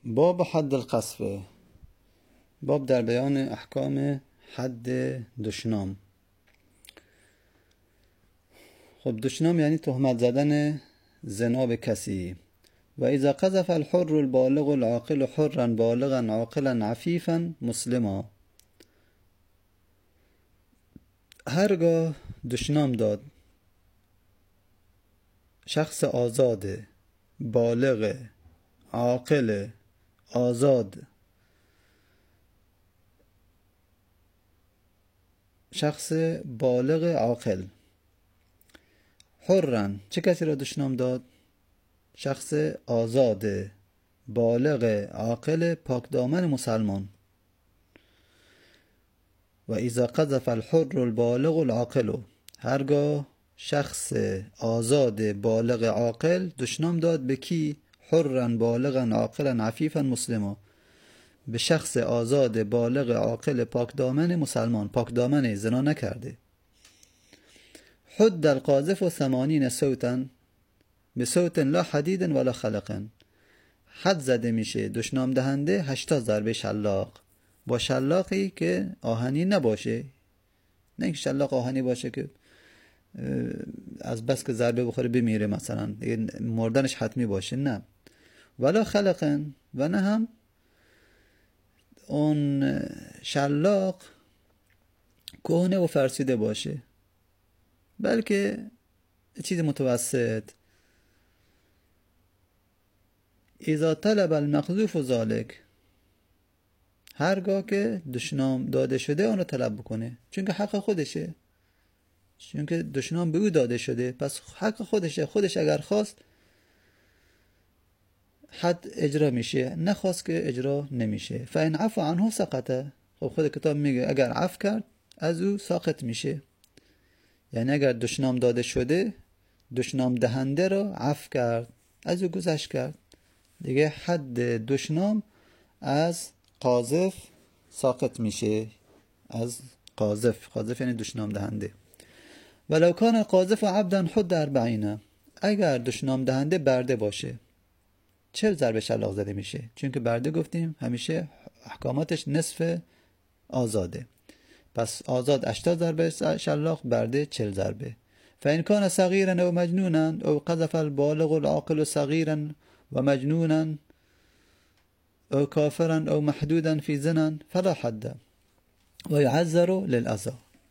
باب حد القذف. باب در بیان احکام حد دشنام. خب دشنام یعنی تهمت زدن زنا به کسی. و اذا قذف الحر البالغ العاقل حرا بالغا عاقلا عفیفا مسلما. هرگاه دشنام داد شخص آزاد بالغ عاقل آزاد، شخص بالغ عاقل، حرن چه کسی را دشنام داد؟ شخص آزاد بالغ عاقل پاکدامن مسلمان. و اذا قذف الحر البالغ العاقل، هرگاه شخص آزاد بالغ عاقل دشنام داد به کی؟ حرن بالغا عاقلا عفیفا مسلما، به شخص آزاد بالغ عاقل پاکدامن مسلمان، پاکدامن، زنا نکرده. حد القاذف 80 صوتا بصوت لا حدید ولا خلق، حد زده میشه دشنام دهنده 80 ضربه شلاق، با شلاقی که آهنی نباشه، نه اینکه شلاق آهنی باشه که از بس که ضربه بخوره بمیره مثلا، مردنش حتمی باشه، نه. ولا خلقن، و نه هم اون شلاق کهنه و فرسوده باشه، بلکه چیز متوسط. اذا طلب المقذوف ذلك، هرگاه که دشنام داده شده اون رو طلب بکنه، چون که حق خودشه، چون که دشنام به او داده شده، پس حق خودشه. خودش اگر خواست حد اجرا میشه، نخواست که اجرا نمیشه. فإن عفو عنه سقط، خب خود کتاب میگه اگر عفو کرد از او ساقط میشه. یعنی اگر دشنام داده شده، دشنام دهنده را عفو کرد، از او گذشت کرد، دیگه حد دشنام از قاذف ساقط میشه. از قاذف یعنی دشنام دهنده. ولو کان قاذف عبدا حد 40، اگر دشنام دهنده برده باشه 40 ضربه شلاق زده میشه، چون که برده گفتیم همیشه احکاماتش نصف آزاده، پس آزاد 80 ضربه شلاق، برده 40 ضربه. فإن كان صغيرا او مجنونا او قذف البالغ العاقل صغيرا و مجنونا او کافرا او محدودا في زنا فلا حد و يعذر للأذى.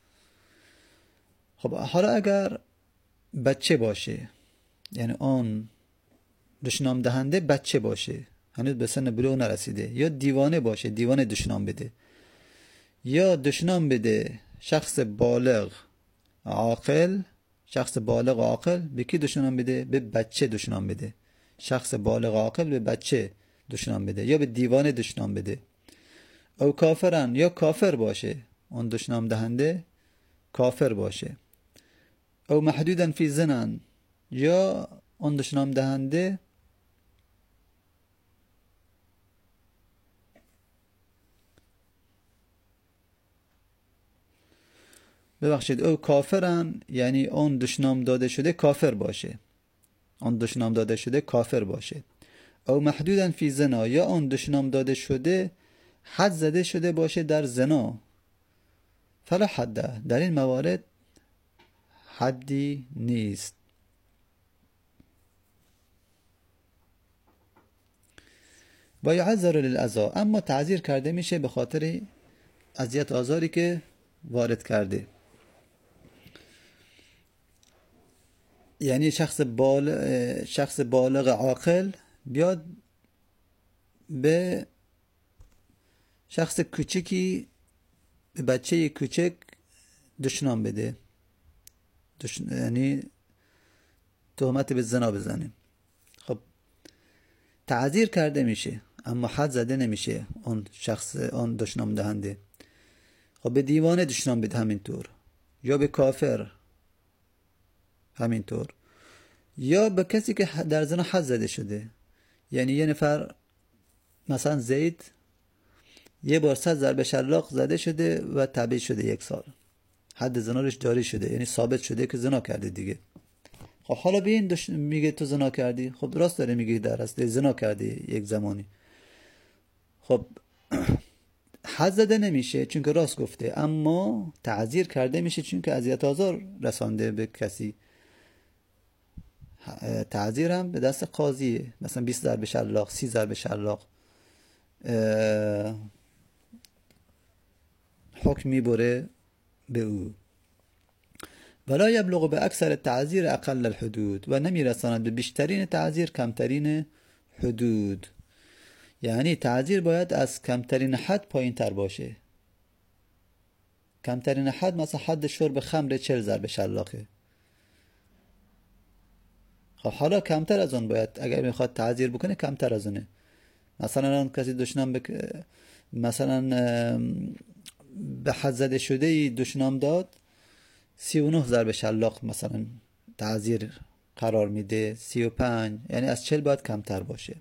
خب حالا اگر بچه باشه، یعنی آن دشنام دهنده بچه باشه، هنوز به سن بلوغ نرسیده، یا دیوانه باشه، دیوانه دشنام بده، یا دشنام بده شخص بالغ عاقل، شخص بالغ عاقل به کی دشنام بده؟ به بچه دشنام بده. شخص بالغ عاقل به بچه دشنام بده، یا به دیوانه دشنام بده. او کافرن، یا کافر باشه، اون دشنام دهنده کافر باشه. او محدودن فی زنن، یا اون دشنام دهنده او کافرن، یعنی اون دشنام داده شده کافر باشه، اون دشنام داده شده کافر باشه. او محدودن فی زنا، یا اون دشنام داده شده حد زده شده باشه در زنا. فلا حد، در این موارد حدی نیست. و یعذر للأذى، اما تعذیر کرده میشه به خاطر اذیت آزاری که وارد کرده. یعنی شخص بالغ عاقل بیاد به شخص کوچکی، به بچه کوچک دشنام بده، یعنی تهمت به زنا بزنه. خب تعذیر کرده میشه اما حد زده نمیشه اون شخص، اون دشنام دهنده. خب به دیوانه دشنام بده همینطور، یا به کافر همینطور، یا به کسی که در زنا حد زده شده. یعنی یه نفر مثلا زید یه بار 100 ضربه شلاق زده شده و تبعید شده 1 سال، حد زناش جاری شده، یعنی ثابت شده که زنا کرده دیگه. خب حالا به این میگه تو زنا کردی، خب راست داره میگه، در اصل زنا کردی یک زمانی، خب حد زده نمیشه چون که راست گفته، اما تعزیر کرده میشه چون که اذیت آزار رسانده به کسی. تعزیر هم به دست قاضیه، مثلا 20 ضرب شلاق، 30 ضرب شلاق حکم میبره به او. ولا یبلغ به اکثر تعزیر اقل الحدود، و نمیرساند به بیشترین تعزیر کمترین حدود. یعنی تعزیر باید از کمترین حد پایین تر باشه. کمترین حد مثلا حد شرب خمر 40 ضرب شلاقه. خب حالا کمتر از اون باید، اگر میخواد تعزیر بکنه کمتر از اونه. مثلا کسی دشنام مثلا به حد زده شده ای دشنام داد، 39 ضرب شلاق مثلا تعزیر قرار میده، 35، یعنی از 40 باید کمتر باشه.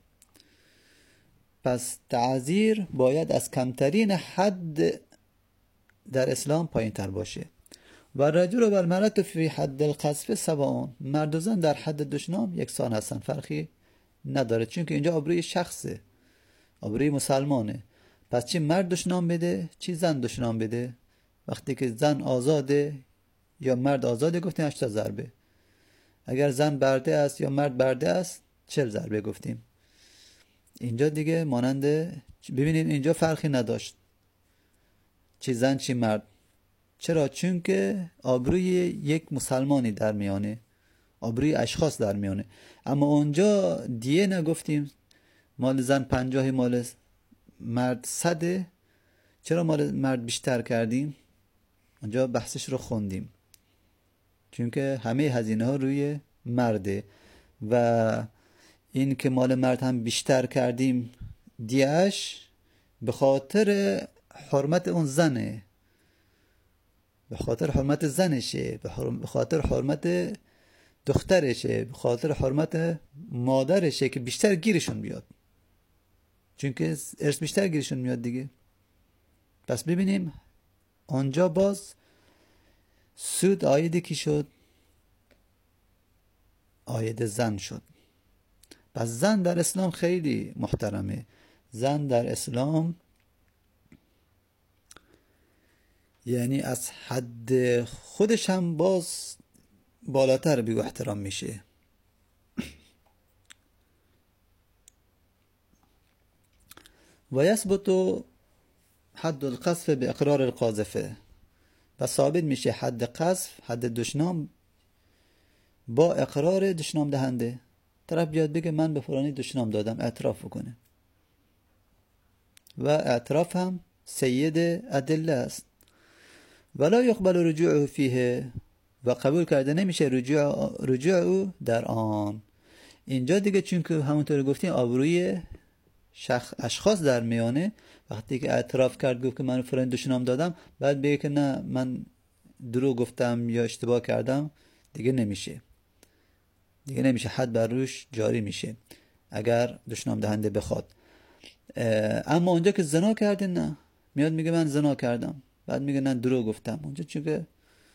پس تعزیر باید از کمترین حد در اسلام پایین تر باشه. و رجل و المرأة فی حد القذف سواء، مرد و زن در حد دشنام یکسان هستن، فرقی نداره، چون که اینجا آبروی شخصه، آبروی مسلمانه. پس چی مرد دشنام بده چی زن دشنام بده. وقتی که زن آزاده یا مرد آزاده گفتیم 8 ضربه، اگر زن برده است یا مرد برده است 40 ضربه گفتیم. اینجا دیگه ماننده، ببینید اینجا فرقی نداشت چی زن چی مرد. چرا؟ چون که آبروی یک مسلمانی در میانه، آبروی اشخاص در میانه. اما اونجا دیه نگفتیم مال زن 50 مال مرد 100. چرا مال مرد بیشتر کردیم؟ اونجا بحثش رو خوندیم، چون که همه هزینه ها روی مرده و این که مال مرد هم بیشتر کردیم دیهش به خاطر حرمت اون زنه، به خاطر حرمت زنشه، به خاطر حرمت دخترشه، به خاطر حرمت مادرشه که بیشتر گیرشون بیاد، چون که ارث بیشتر گیرشون میاد دیگه. پس ببینیم آنجا باز سود آید کی شد؟ آید زن شد. پس زن در اسلام خیلی محترمه. زن در اسلام یعنی از حد خودش هم باز بالاتر بگو احترام میشه. و یثبت حد القذف به اقرار القاذفه، و ثابت میشه حد قذف، حد دشنام با اقرار دشنام دهنده. طرف بیاد بگه من به فلانی دشنام دادم، اعتراف بکنه، و اعتراف هم سید ادله است. ولا یقبل رجوعه فیه، و قبول کرده نمیشه رجوع او در آن. اینجا دیگه چون که همونطور گفتیم آبروی اشخاص در میانه، وقتی که اعتراف کرد گفت که من فلان دشنام دادم، بعد بگه که نه من دروغ گفتم یا اشتباه کردم، دیگه نمیشه، دیگه نمیشه، حد بر روش جاری میشه اگر دشنام دهنده بخواد. اما اونجا که زنا کرده نه، میاد میگه من زنا کردم، بعد میگه نه دروغ گفتم، اونجا چون که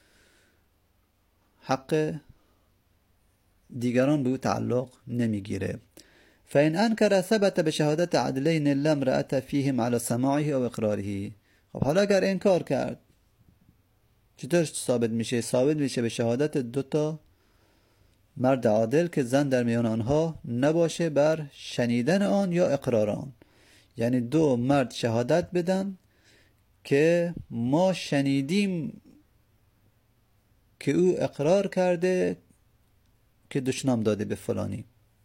حق دیگران به او تعلق نمیگیره. فإن أنكر ثبت بشهادت عدلین لا امرأة فیهم على سماعه او اقراره. خب حالا اگر انکار کرد چطور ثابت میشه؟ ثابت میشه به شهادت 2 مرد عادل که زن در میان آنها نباشه بر شنیدن آن یا اقرار آن. یعنی 2 مرد شهادت بدن که ما شنیدیم که او اقرار کرده که دشنام داده به فلانی،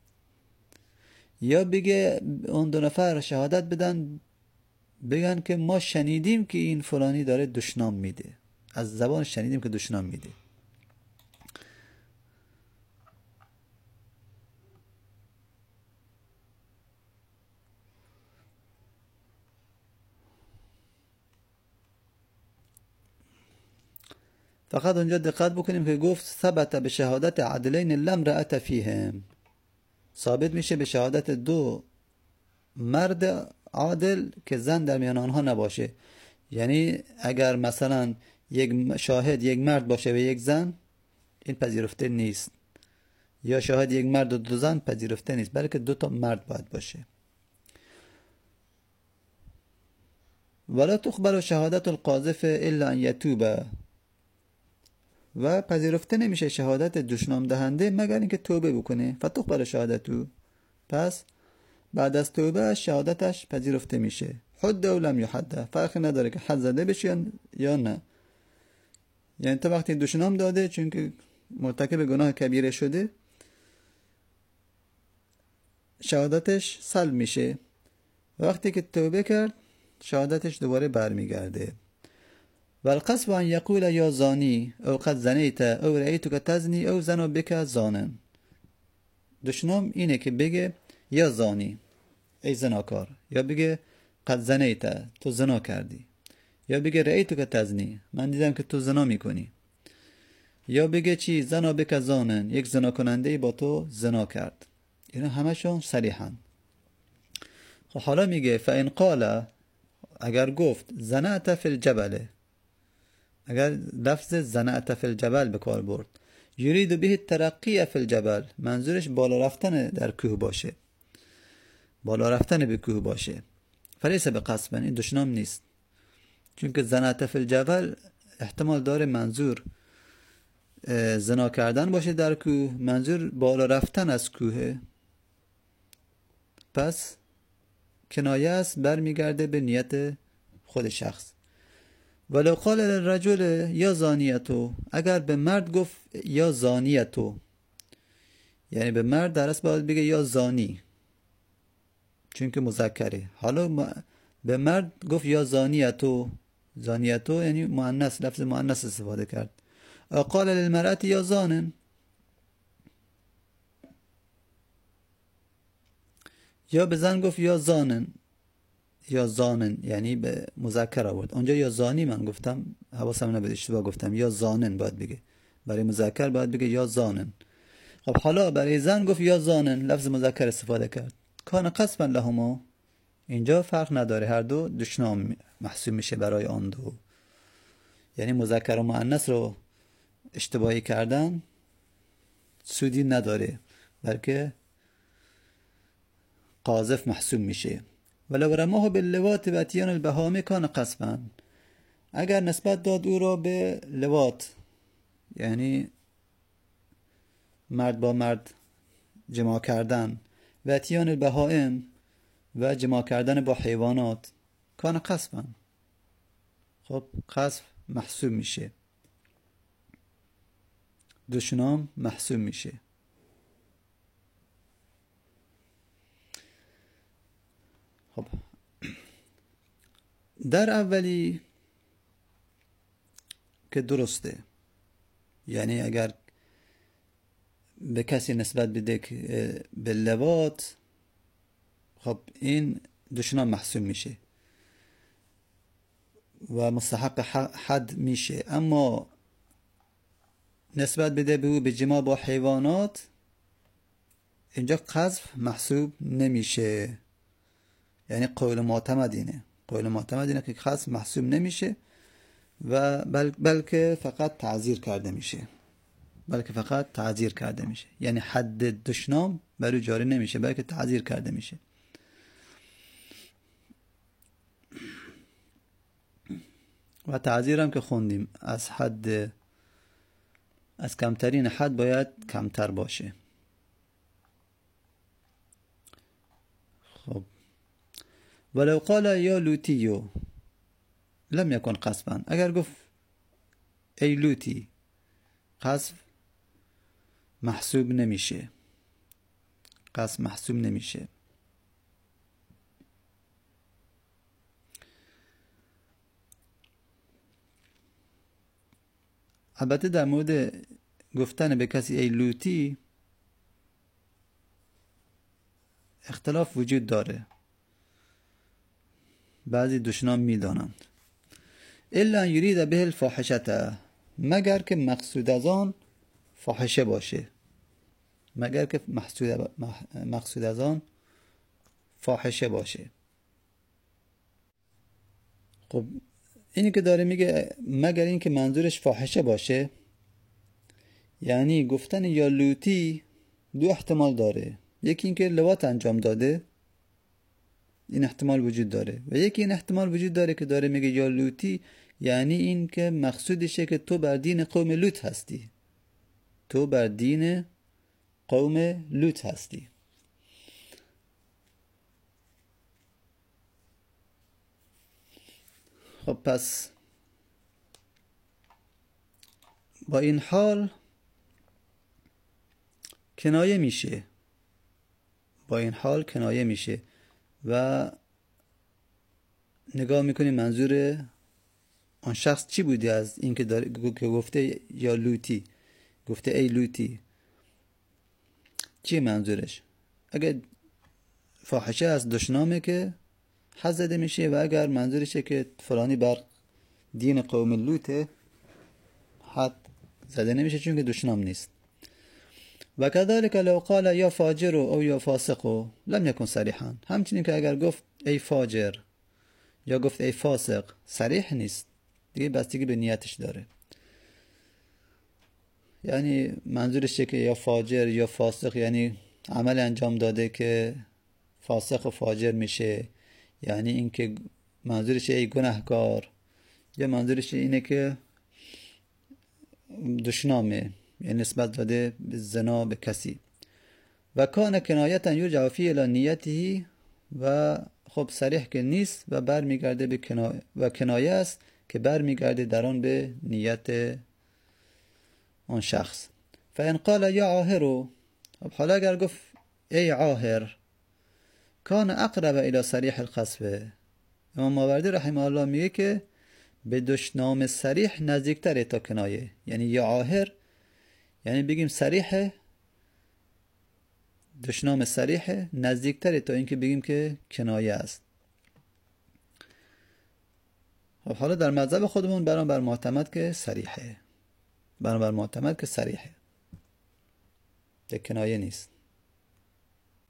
یا بگه اون 2 نفر شهادت بدن بگن که ما شنیدیم که این فلانی داره دشنام میده، از زبان شنیدیم که دشنام میده. فقط اونجا دقت بکنیم که گفت ثبت به شهادت عدلین لا امرأة فیهم، ثابت میشه به شهادت 2 مرد عادل که زن در میان آنها نباشه. یعنی اگر مثلا یک شاهد یک مرد باشه و یک زن، این پذیرفته نیست، یا شاهد یک مرد و 2 زن پذیرفته نیست، بلکه 2 مرد باید باشه. ولا تقبل شهادت القاذف الا ان یتوب، و پذیرفته نمیشه شهادت دشنام دهنده مگر اینکه توبه بکنه. فتقبل شهادتو، پس بعد از توبه شهادتش پذیرفته میشه. حد او لم یحد، فرقی نداره که حد زده بشه یا نه. یعنی تا وقتی دشنام داده چون که مرتکب گناه کبیره شده شهادتش سلب میشه، وقتی که توبه کرد شهادتش دوباره برمیگرده. و القصد ان یقول یا زانی او قد زنیت او رأیتک تزنی او زنا بک زانن. دشنام اینه که بگه یا زانی ای زناکار، یا بگه قد زنیت تو زنا کردی، یا بگه رأیتک تزنی من دیدم که تو زنا میکنی، یا بگه چی زنا بک زانن یک زنا کننده با تو زنا کرد. اینا همشون صریحا. خب حالا میگه فان قال، اگر گفت زنعت فی الجبل، اگر لفظ زنعت فی الجبل به کار برد، یرید به ترقی فی الجبل، منظورش بالا رفتن در کوه باشه، بالا رفتن به کوه باشه، فلیس به قصبا، این دشنام نیست. چون که زنعت فی الجبل احتمال داره منظور زنا کردن باشه در کوه، منظور بالا رفتن از کوه، پس کنایه است برمیگرده به نیت خود شخص. ولو قال للرجل یا زانیتو، اگر به مرد گفت یا زانیتو، یعنی به مرد در اصل باید بگه یا زانی چون که مذکره. حالا به مرد گفت یا زانیتو، زانیتو یعنی مؤنث، لفظ مؤنث استفاده کرد. قال للمرأة یا زانن، یا به زن گفت یا زانن، یا زانن یعنی به مذکر آورد. اونجا یا زانی من گفتم، حواسم نبود اشتباه گفتم، یا زانن باید بگه، برای مذکر باید بگه یا زانن. خب حالا برای زن گفت یا زانن، لفظ مذکر استفاده کرد. کان قصبا لهما، اینجا فرق نداره، هر دو دشنام محسوب میشه برای آن دو. یعنی مذکر و مؤنث رو اشتباهی کردن سودی نداره، بلکه قاذف محسوب میشه. ولو رماه باللواط و اتیان البهائم کان قصبا، اگر نسبت داد او را به لواط یعنی مرد با مرد جماع کردن، و اتیان البهائم و جماع کردن با حیوانات، کان قصبا، خب قصب محسوب میشه، دشنام محسوب میشه. خب در اولی که درسته، یعنی اگر به کسی نسبت بده که به لواط، خب این دشنام محسوب میشه و مستحق حد میشه. اما نسبت بده به او به جماع با حیوانات، اینجا قذف محسوب نمیشه. یعنی قول معتمد اینه، قول معتمد اینه که قذف محسوب نمیشه و بلکه فقط تعزیر کرده میشه، بلکه فقط تعزیر کرده میشه. یعنی حد دشنام بر او جاری نمیشه بلکه تعزیر کرده میشه. و تعزیر هم که خوندیم از حد، از کمترین حد باید کمتر باشه. خب ولو قال یا لوتیو لم یکن قصبا، اگر گفت ای لوتی، قصب محسوب نمیشه، قصب محسوب نمیشه. البته در مورد گفتن به کسی ای لوتی اختلاف وجود داره، بعضی دشنام میدانند. الا یرید به الفاحشه، مگر که مقصود از آن فاحشه باشه، مگر که مقصود از آن فاحشه باشه. خب اینی که داره میگه مگر این که منظورش فاحشه باشه، یعنی گفتن یا لوتی دو احتمال داره. یکی این که لواط انجام داده این احتمال وجود داره. و یکی این احتمال وجود داره که داره میگه یا لوطی، یعنی این که مقصودشه که تو بر دین قوم لوط هستی، تو بر دین قوم لوط هستی. خب پس با این حال کنایه میشه، با این حال کنایه میشه و نگاه میکنیم منظور آن شخص چی بوده از این که گفته یا لوطی، گفته ای لوطی، چی منظورش؟ اگر فاحشه از دشنامه که حد زده میشه، و اگر منظورشه که فلانی بر دین قوم لوطه حد زده نمیشه چون که دشنام نیست. و كذلك لو قال یا فاجر او یا فاسق لم يكن صریحا، همچنین که اگر گفت ای فاجر یا گفت ای فاسق صریح نیست، دیگه بستگی به نیتش داره. یعنی منظورش که یا فاجر یا فاسق یعنی عمل انجام داده که فاسق و فاجر میشه، یعنی اینکه منظورش ای گناهکار، یا منظورش اینه که دشنامه، یعنی نسبت داده به زنا به کسی. و کان کنایتا یرجع فی الی نیته، و خب صریح که نیست و برمیگرده به کنایه، و کنایه است که برمیگرده در آن به نیت آن شخص. فان قال یا عاهر، خب حالا اگر گفت ای عاهر، کان اقرب الی صریح القذف. امام ماوردی رحمه الله میگه که به دشنام صریح نزدیکتره تا کنایه. یعنی یا عاهر یعنی بگیم صریح، دشنام صریح نزدیکتره تا اینکه بگیم که کنایه است. خب حالا در مذهب خودمون بر معتمد که صریحه، بر معتمد که صریحه، ده کنایه نیست.